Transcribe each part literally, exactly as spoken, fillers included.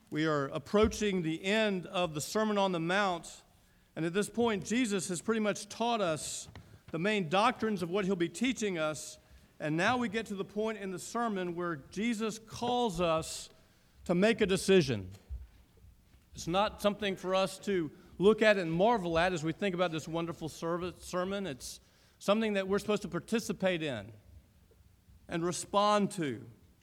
We are approaching the end of the Sermon on the Mount, and at this point, Jesus has pretty much taught us the main doctrines of what he'll be teaching us, and now we get to the point in the sermon where Jesus calls us to make a decision. It's not something for us to look at and marvel at as we think about this wonderful service, sermon. It's something that we're supposed to participate in and respond to.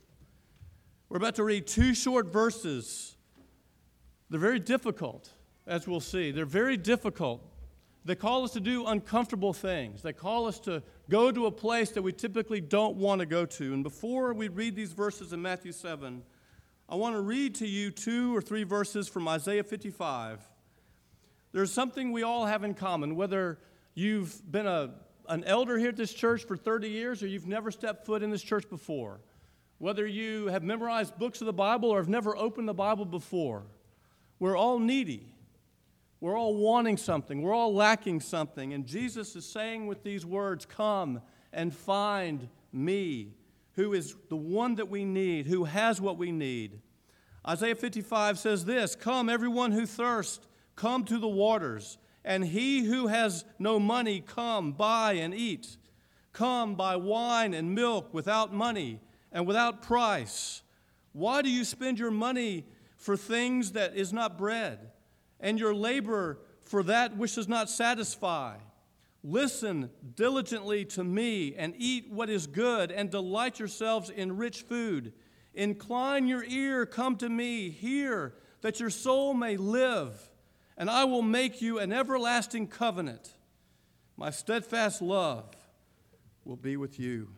We're about to read two short verses. They're very difficult, as we'll see. They're very difficult. They call us to do uncomfortable things. They call us to go to a place that we typically don't want to go to. And before we read these verses in Matthew seven, I want to read to you two or three verses from Isaiah fifty-five. There's something we all have in common, whether you've been a, an elder here at this church for thirty years or you've never stepped foot in this church before, whether you have memorized books of the Bible or have never opened the Bible before. We're all needy. We're all wanting something. We're all lacking something. And Jesus is saying with these words, "Come and find me," who is the one that we need, who has what we need. Isaiah fifty-five says this, "Come, everyone who thirsts, come to the waters, and he who has no money, come, buy and eat. Come, buy wine and milk without money and without price. Why do you spend your money for things that is not bread, and your labor for that which does not satisfy? Listen diligently to me, and eat what is good, and delight yourselves in rich food. Incline your ear, come to me, hear, that your soul may live, and I will make you an everlasting covenant. My steadfast love will be with you."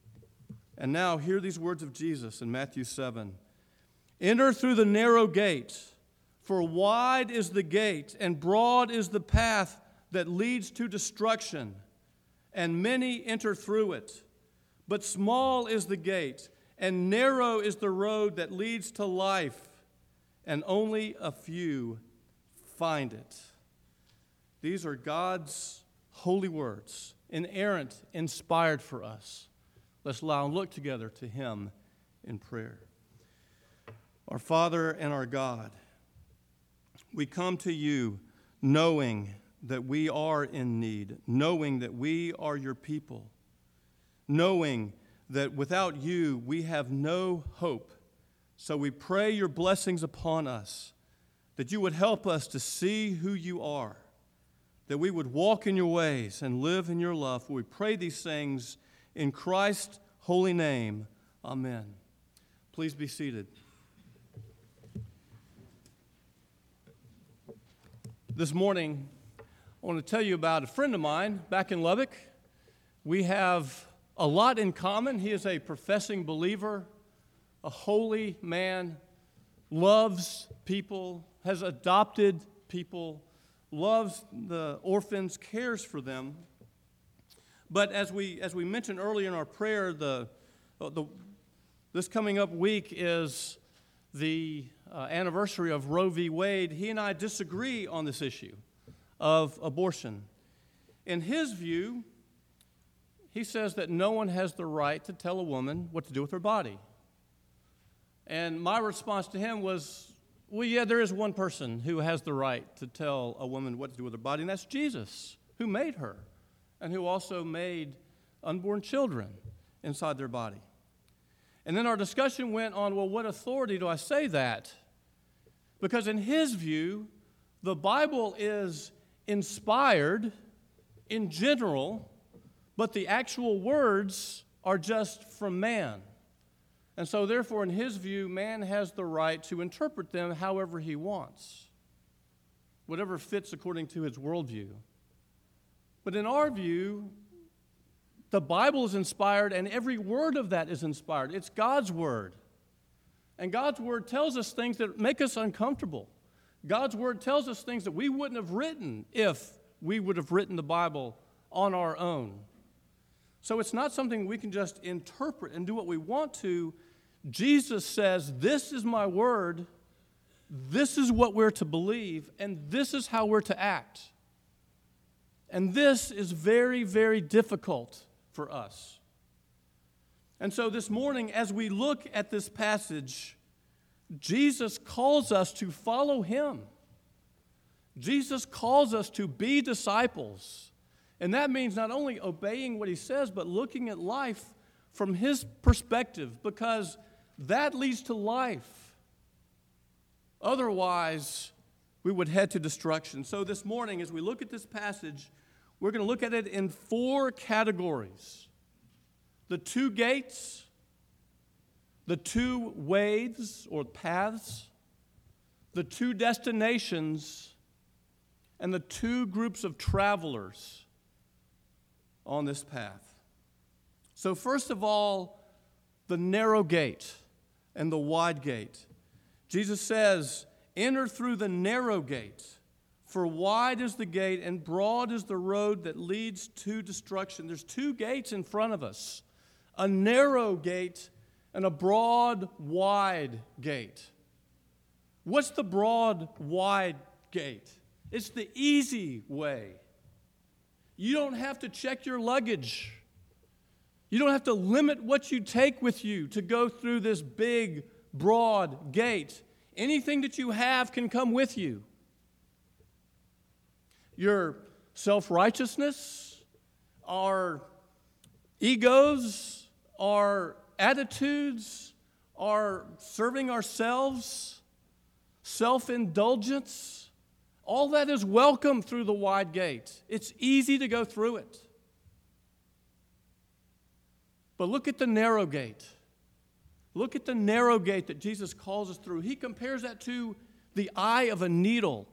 And now hear these words of Jesus in Matthew seven. "Enter through the narrow gate, for wide is the gate, and broad is the path that leads to destruction, and many enter through it. But small is the gate, and narrow is the road that leads to life, and only a few find it." These are God's holy words, inerrant, inspired for us. Let's allow and look together to him in prayer. Our Father and our God, we come to you knowing that we are in need, knowing that we are your people, knowing that without you we have no hope. So we pray your blessings upon us, that you would help us to see who you are, that we would walk in your ways and live in your love. For we pray these things in Christ's holy name. Amen. Please be seated. This morning, I want to tell you about a friend of mine back in Lubbock. We have a lot in common. He is a professing believer, a holy man, loves people, has adopted people, loves the orphans, cares for them. But as we as we mentioned earlier in our prayer, the, the this coming up week is the uh, anniversary of Roe v. Wade. He and I disagree on this issue of abortion. In his view, he says that no one has the right to tell a woman what to do with her body. And my response to him was, well, yeah, there is one person who has the right to tell a woman what to do with her body, and that's Jesus, who made her, and who also made unborn children inside their body. And then our discussion went on, well, what authority do I say that? Because in his view, the Bible is inspired in general, but the actual words are just from man. And so therefore, in his view, man has the right to interpret them however he wants, whatever fits according to his worldview. But in our view, the Bible is inspired, and every word of that is inspired. It's God's word. And God's word tells us things that make us uncomfortable. God's word tells us things that we wouldn't have written if we would have written the Bible on our own. So it's not something we can just interpret and do what we want to. Jesus says, this is my word, this is what we're to believe, and this is how we're to act. And this is very, very difficult for us. And so this morning, as we look at this passage, Jesus calls us to follow him. Jesus calls us to be disciples. And that means not only obeying what he says, but looking at life from his perspective, because that leads to life. Otherwise, we would head to destruction. So this morning, as we look at this passage, we're going to look at it in four categories. The two gates, the two ways or paths, the two destinations, and the two groups of travelers on this path. So first of all, the narrow gate and the wide gate. Jesus says, enter through the narrow gate, for wide is the gate and broad is the road that leads to destruction. There's two gates in front of us, a narrow gate and a broad, wide gate. What's the broad, wide gate? It's the easy way. You don't have to check your luggage. You don't have to limit what you take with you to go through this big, broad gate. Anything that you have can come with you. Your self-righteousness, our egos, our attitudes, our serving ourselves, self-indulgence, all that is welcome through the wide gate. It's easy to go through it. But look at the narrow gate. Look at the narrow gate that Jesus calls us through. He compares that to the eye of a needle.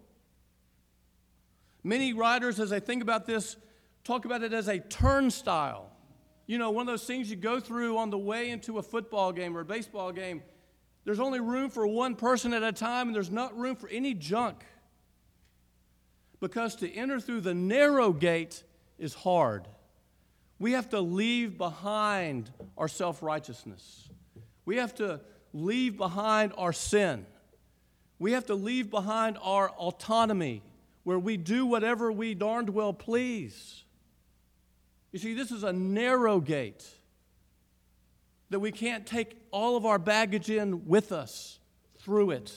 Many writers, as they think about this, talk about it as a turnstile. You know, one of those things you go through on the way into a football game or a baseball game. There's only room for one person at a time, and there's not room for any junk. Because to enter through the narrow gate is hard. We have to leave behind our self-righteousness. We have to leave behind our sin. We have to leave behind our autonomy, where we do whatever we darned well please. You see, this is a narrow gate that we can't take all of our baggage in with us through it.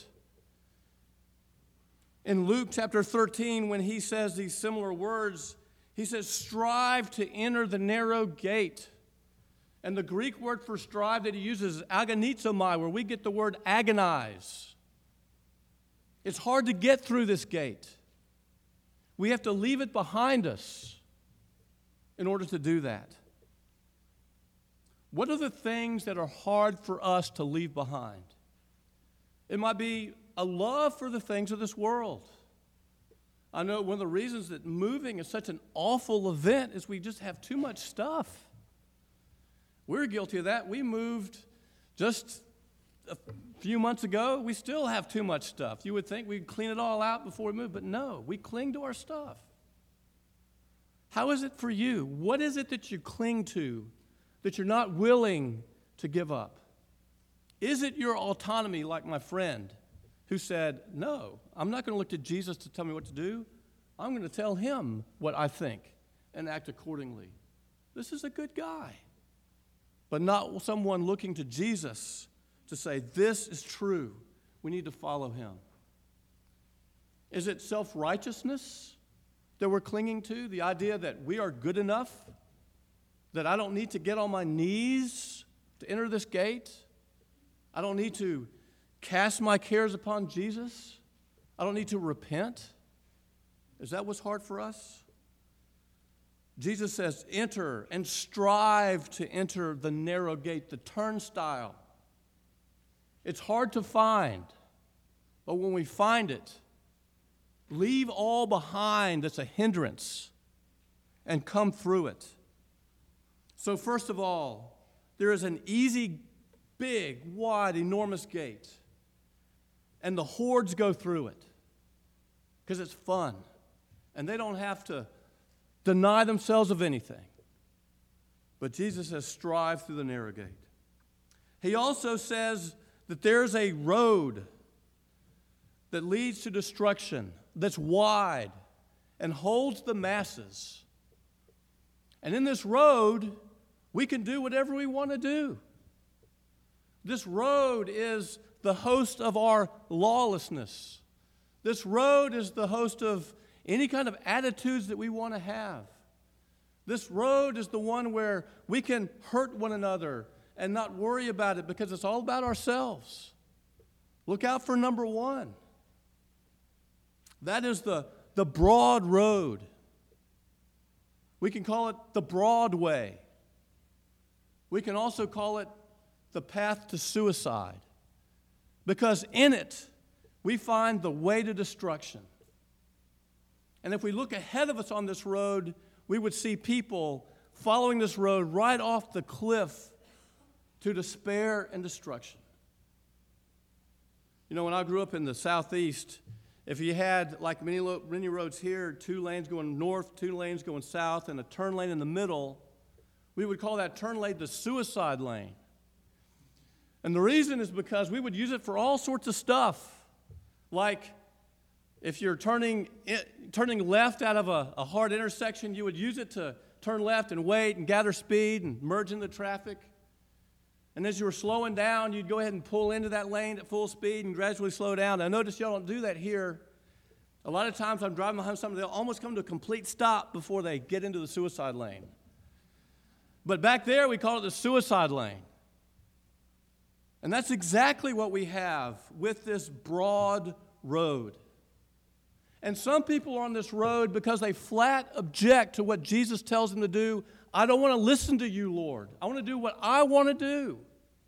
In Luke chapter thirteen, when he says these similar words, he says, strive to enter the narrow gate. And the Greek word for strive that he uses is agonizomai, where we get the word agonize. It's hard to get through this gate. We have to leave it behind us in order to do that. What are the things that are hard for us to leave behind? It might be a love for the things of this world. I know one of the reasons that moving is such an awful event is we just have too much stuff. We're guilty of that. We moved just a few months ago. We still have too much stuff. You would think we'd clean it all out before we move, but no, we cling to our stuff. How is it for you? What is it that you cling to that you're not willing to give up? Is it your autonomy, like my friend who said, no, I'm not going to look to Jesus to tell me what to do. I'm going to tell him what I think and act accordingly. This is a good guy. But not someone looking to Jesus to say, this is true. We need to follow him. Is it self-righteousness that we're clinging to? The idea that we are good enough? That I don't need to get on my knees to enter this gate? I don't need to cast my cares upon Jesus? I don't need to repent? Is that what's hard for us? Jesus says, enter and strive to enter the narrow gate, the turnstile. It's hard to find, but when we find it, leave all behind that's a hindrance and come through it. So first of all, there is an easy, big, wide, enormous gate. And the hordes go through it because it's fun. And they don't have to deny themselves of anything. But Jesus says, strive through the narrow gate. He also says that there's a road that leads to destruction, that's wide and holds the masses. And in this road, we can do whatever we want to do. This road is the host of our lawlessness. This road is the host of any kind of attitudes that we want to have. This road is the one where we can hurt one another and not worry about it because it's all about ourselves. Look out for number one. That is the, the broad road. We can call it the broad way. We can also call it the path to suicide, because in it we find the way to destruction. And if we look ahead of us on this road, we would see people following this road right off the cliff to despair and destruction. You know, when I grew up in the southeast, if you had, like many, lo- many roads here, two lanes going north, two lanes going south, and a turn lane in the middle, we would call that turn lane the suicide lane. And the reason is because we would use it for all sorts of stuff. Like if you're turning turning left out of a, a hard intersection, you would use it to turn left and wait and gather speed and merge into traffic. And as you were slowing down, you'd go ahead and pull into that lane at full speed and gradually slow down. I notice y'all don't do that here. A lot of times I'm driving behind somebody, they'll almost come to a complete stop before they get into the suicide lane. But back there, we call it the suicide lane. And that's exactly what we have with this broad road. And some people are on this road because they flat object to what Jesus tells them to do. I don't want to listen to you, Lord. I want to do what I want to do.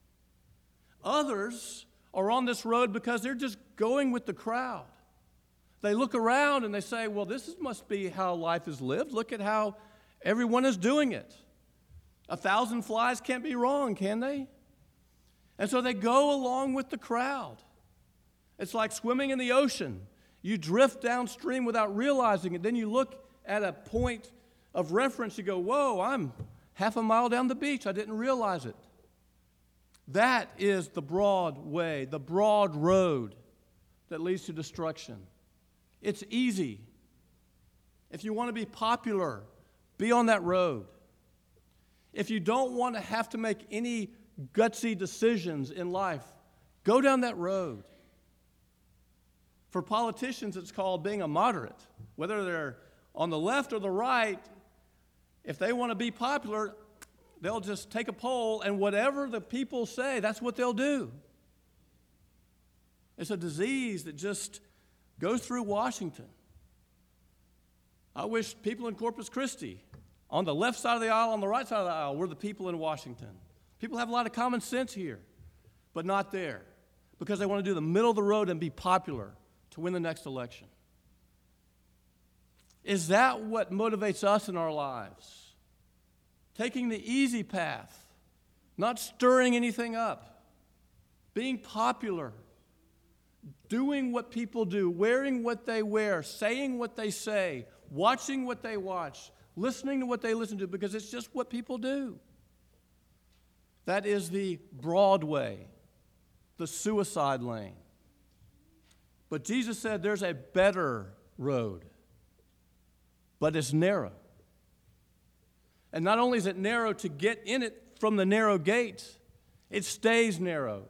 Others are on this road because they're just going with the crowd. They look around and they say, well, this is, must be how life is lived. Look at how everyone is doing it. A thousand flies can't be wrong, can they? And so they go along with the crowd. It's like swimming in the ocean. You drift downstream without realizing it. Then you look at a point of reference. You go, whoa, I'm half a mile down the beach. I didn't realize it. That is the broad way, the broad road that leads to destruction. It's easy. If you want to be popular, be on that road. If you don't want to have to make any gutsy decisions in life, go down that road. For politicians, it's called being a moderate. Whether they're on the left or the right, if they want to be popular, they'll just take a poll, and whatever the people say, that's what they'll do. It's a disease that just goes through Washington. I wish people in Corpus Christi, on the left side of the aisle, on the right side of the aisle, were the people in Washington. People have a lot of common sense here, but not there, because they want to do the middle of the road and be popular to win the next election. Is that what motivates us in our lives? Taking the easy path, not stirring anything up, being popular, doing what people do, wearing what they wear, saying what they say, watching what they watch, listening to what they listen to, because it's just what people do. That is the broad way, the suicide lane. But Jesus said there's a better road, but it's narrow. And not only is it narrow to get in it from the narrow gate, it stays narrow.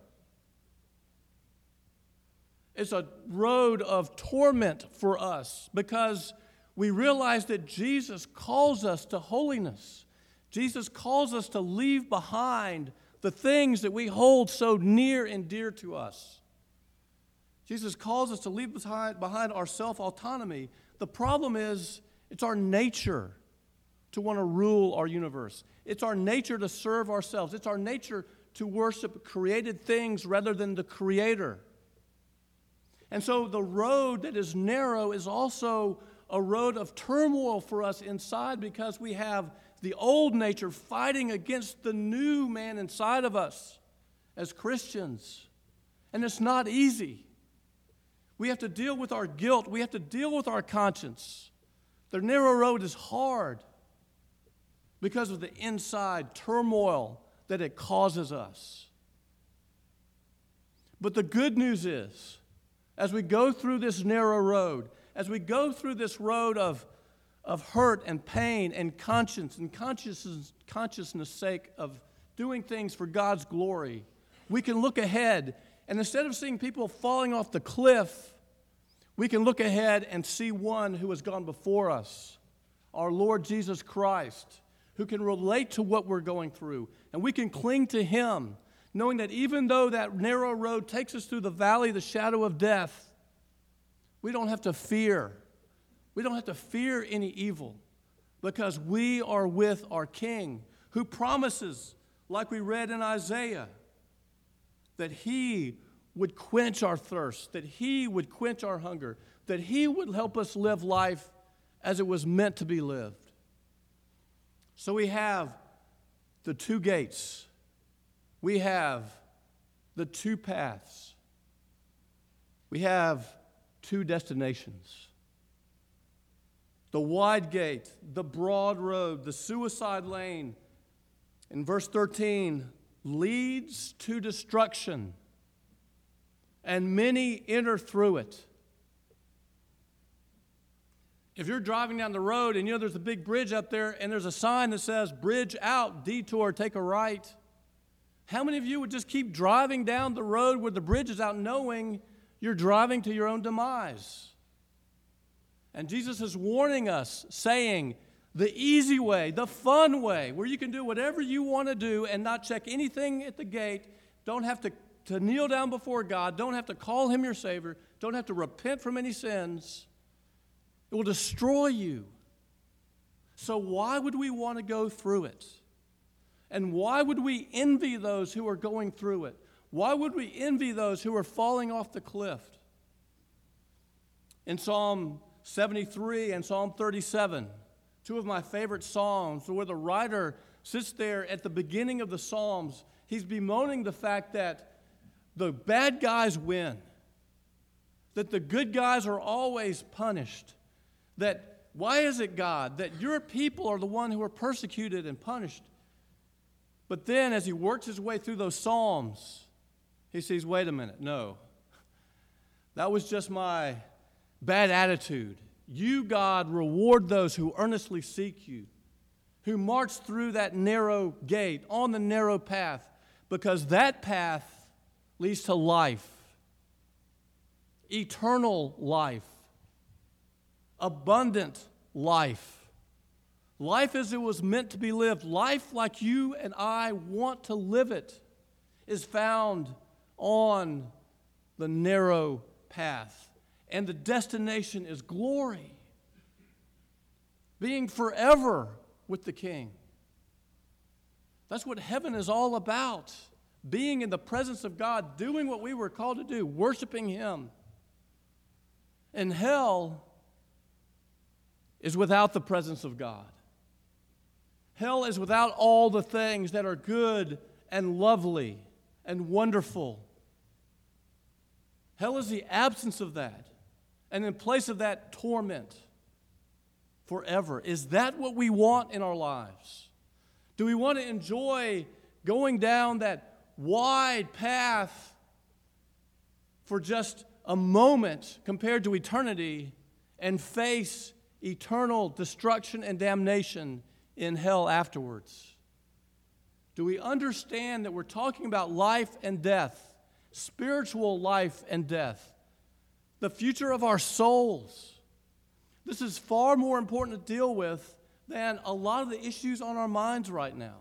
It's a road of torment for us because we realize that Jesus calls us to holiness. Jesus calls us to leave behind the things that we hold so near and dear to us. Jesus calls us to leave behind, behind our self-autonomy. The problem is, it's our nature to want to rule our universe. It's our nature to serve ourselves. It's our nature to worship created things rather than the Creator. And so the road that is narrow is also a road of turmoil for us inside because we have the old nature fighting against the new man inside of us as Christians. And it's not easy. We have to deal with our guilt. We have to deal with our conscience. The narrow road is hard because of the inside turmoil that it causes us. But the good news is, as we go through this narrow road, as we go through this road of, of hurt and pain and conscience and consciousness, consciousness sake of doing things for God's glory, we can look ahead And instead of seeing people falling off the cliff, we can look ahead and see one who has gone before us, our Lord Jesus Christ, who can relate to what we're going through. And we can cling to him, knowing that even though that narrow road takes us through the valley of the shadow of death, we don't have to fear. We don't have to fear any evil because we are with our King who promises, like we read in Isaiah, that he would quench our thirst, that he would quench our hunger, that he would help us live life as it was meant to be lived. So we have the two gates. We have the two paths. We have two destinations. The wide gate, the broad road, the suicide lane, in verse thirteen, leads to destruction, and many enter through it. If you're driving down the road and you know there's a big bridge up there and there's a sign that says, bridge out, detour, take a right, how many of you would just keep driving down the road where the bridge is out knowing you're driving to your own demise? And Jesus is warning us, saying, the easy way, the fun way, where you can do whatever you want to do and not check anything at the gate, don't have to, to kneel down before God, don't have to call him your Savior, don't have to repent from any sins. It will destroy you. So why would we want to go through it? And why would we envy those who are going through it? Why would we envy those who are falling off the cliff? In Psalm seventy-three and Psalm thirty-seven, two of my favorite psalms, where the writer sits there at the beginning of the Psalms, he's bemoaning the fact that the bad guys win, that the good guys are always punished, that why is it, God, that your people are the one who are persecuted and punished? But then as he works his way through those Psalms, he sees, wait a minute, no. That was just my bad attitude. You, God, reward those who earnestly seek you, who march through that narrow gate, on the narrow path, because that path leads to life, eternal life, abundant life. Life as it was meant to be lived, life like you and I want to live it, is found on the narrow path. And the destination is glory, being forever with the King. That's what heaven is all about, being in the presence of God, doing what we were called to do, worshiping him. And hell is without the presence of God. Hell is without all the things that are good and lovely and wonderful. Hell is the absence of that. And in place of that, torment forever. Is that what we want in our lives? Do we want to enjoy going down that wide path for just a moment compared to eternity and face eternal destruction and damnation in hell afterwards? Do we understand that we're talking about life and death, spiritual life and death, the future of our souls? This is far more important to deal with than a lot of the issues on our minds right now.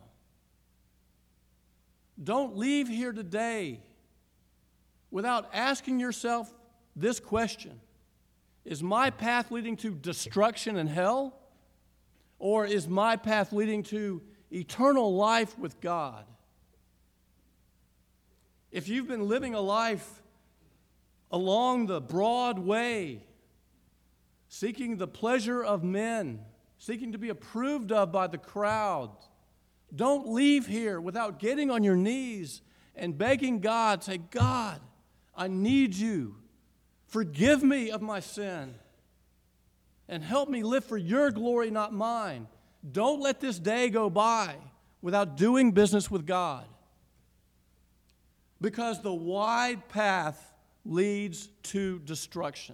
Don't leave here today without asking yourself this question: is my path leading to destruction and hell? Or is my path leading to eternal life with God? If you've been living a life along the broad way, seeking the pleasure of men, seeking to be approved of by the crowd, don't leave here without getting on your knees and begging God, say, God, I need you. Forgive me of my sin and help me live for your glory, not mine. Don't let this day go by without doing business with God, because the wide path leads to destruction.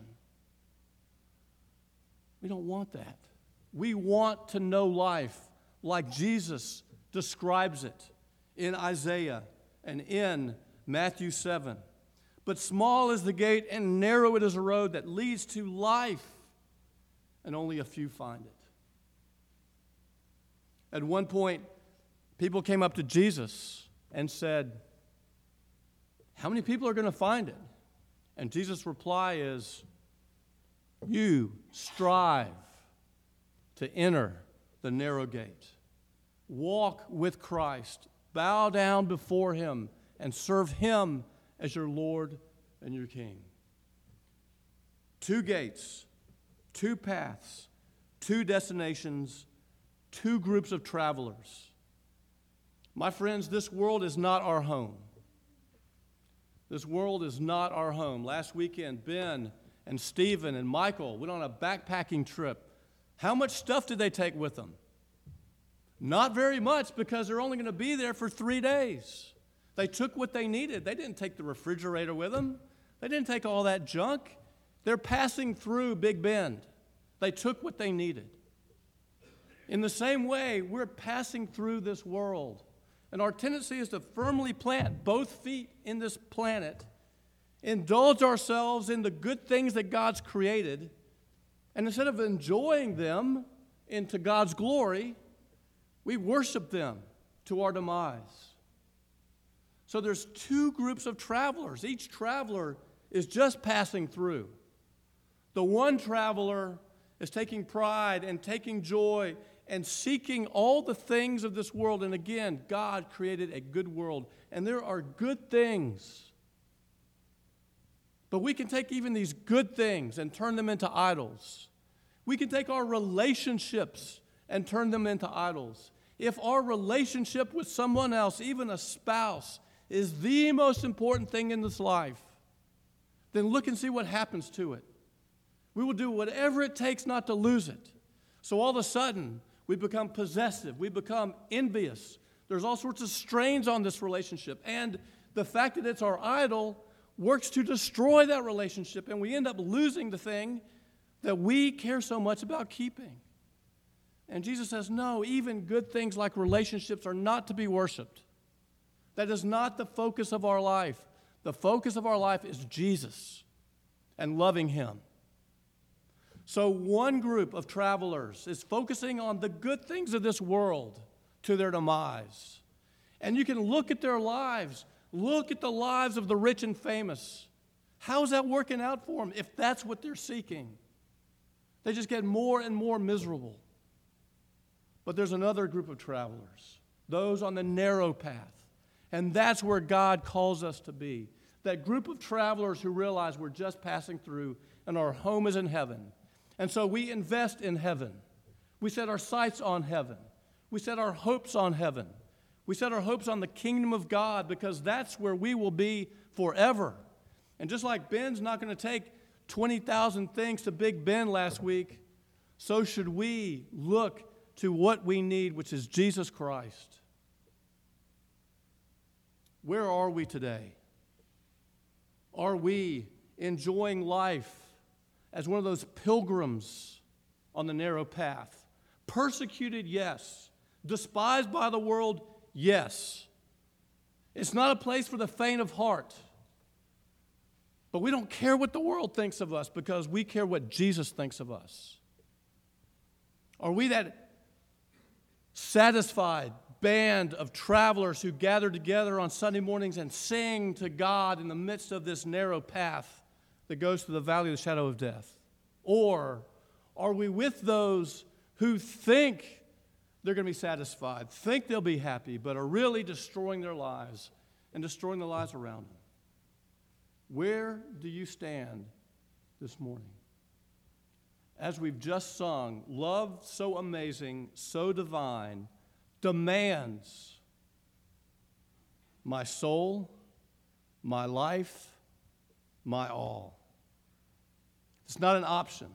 We don't want that. We want to know life like Jesus describes it in Isaiah and in Matthew seven. But small is the gate and narrow it is a road that leads to life, and only a few find it. At one point, people came up to Jesus and said, how many people are going to find it? And Jesus' reply is, you strive to enter the narrow gate. Walk with Christ. Bow down before him and serve him as your Lord and your King. Two gates, two paths, two destinations, two groups of travelers. My friends, this world is not our home. This world is not our home. Last weekend, Ben and Stephen and Michael went on a backpacking trip. How much stuff did they take with them? Not very much, because they're only going to be there for three days. They took what they needed. They didn't take the refrigerator with them. They didn't take all that junk. They're passing through Big Bend. They took what they needed. In the same way, we're passing through this world. And our tendency is to firmly plant both feet in this planet, indulge ourselves in the good things that God's created, and instead of enjoying them into God's glory, we worship them to our demise. So there's two groups of travelers. Each traveler is just passing through. The one traveler is taking pride and taking joy and seeking all the things of this world. And again, God created a good world, and there are good things. But we can take even these good things and turn them into idols. We can take our relationships and turn them into idols. If our relationship with someone else, even a spouse, is the most important thing in this life, then look and see what happens to it. We will do whatever it takes not to lose it. So all of a sudden, we become possessive. We become envious. There's all sorts of strains on this relationship. And the fact that it's our idol works to destroy that relationship, and we end up losing the thing that we care so much about keeping. And Jesus says, no, even good things like relationships are not to be worshiped. That is not the focus of our life. The focus of our life is Jesus and loving him. So one group of travelers is focusing on the good things of this world to their demise. And you can look at their lives. Look at the lives of the rich and famous. How's that working out for them if that's what they're seeking? They just get more and more miserable. But there's another group of travelers, those on the narrow path. And that's where God calls us to be. That group of travelers who realize we're just passing through and our home is in heaven. And so we invest in heaven. We set our sights on heaven. We set our hopes on heaven. We set our hopes on the kingdom of God, because that's where we will be forever. And just like Ben's not going to take twenty thousand things to Big Ben last week, so should we look to what we need, which is Jesus Christ. Where are we today? Are we enjoying life as one of those pilgrims on the narrow path? Persecuted, yes. Despised by the world, yes. It's not a place for the faint of heart. But we don't care what the world thinks of us, because we care what Jesus thinks of us. Are we that satisfied band of travelers who gather together on Sunday mornings and sing to God in the midst of this narrow path that goes through the valley of the shadow of death? Or are we with those who think they're going to be satisfied, think they'll be happy, but are really destroying their lives and destroying the lives around them? Where do you stand this morning? As we've just sung, love so amazing, so divine, demands my soul, my life, my all. It's not an option.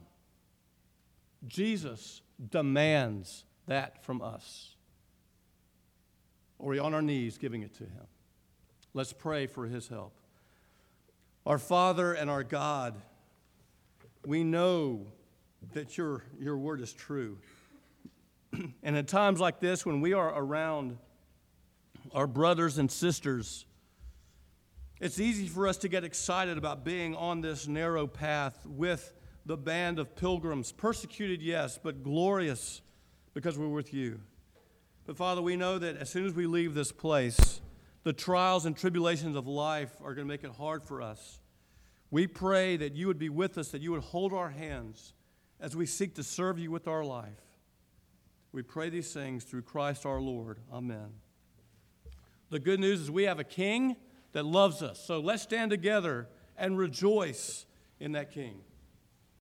Jesus demands that from us. Are we on our knees giving it to him? Let's pray for his help. Our Father and our God, we know that your, your word is true. And at times like this, when we are around our brothers and sisters It's easy for us to get excited about being on this narrow path with the band of pilgrims, persecuted, yes, but glorious because we're with you. But Father, we know that as soon as we leave this place, the trials and tribulations of life are going to make it hard for us. We pray that you would be with us, that you would hold our hands as we seek to serve you with our life. We pray these things through Christ our Lord. Amen. The good news is we have a King that loves us. So let's stand together and rejoice in that King.